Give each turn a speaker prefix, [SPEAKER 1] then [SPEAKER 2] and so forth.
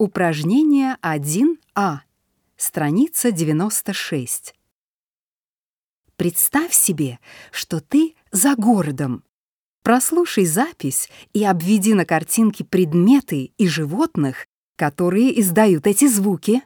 [SPEAKER 1] Упражнение 1А. Страница 96. Представь себе, что ты за городом. Прослушай запись и обведи на картинке предметы и животных, которые издают эти звуки.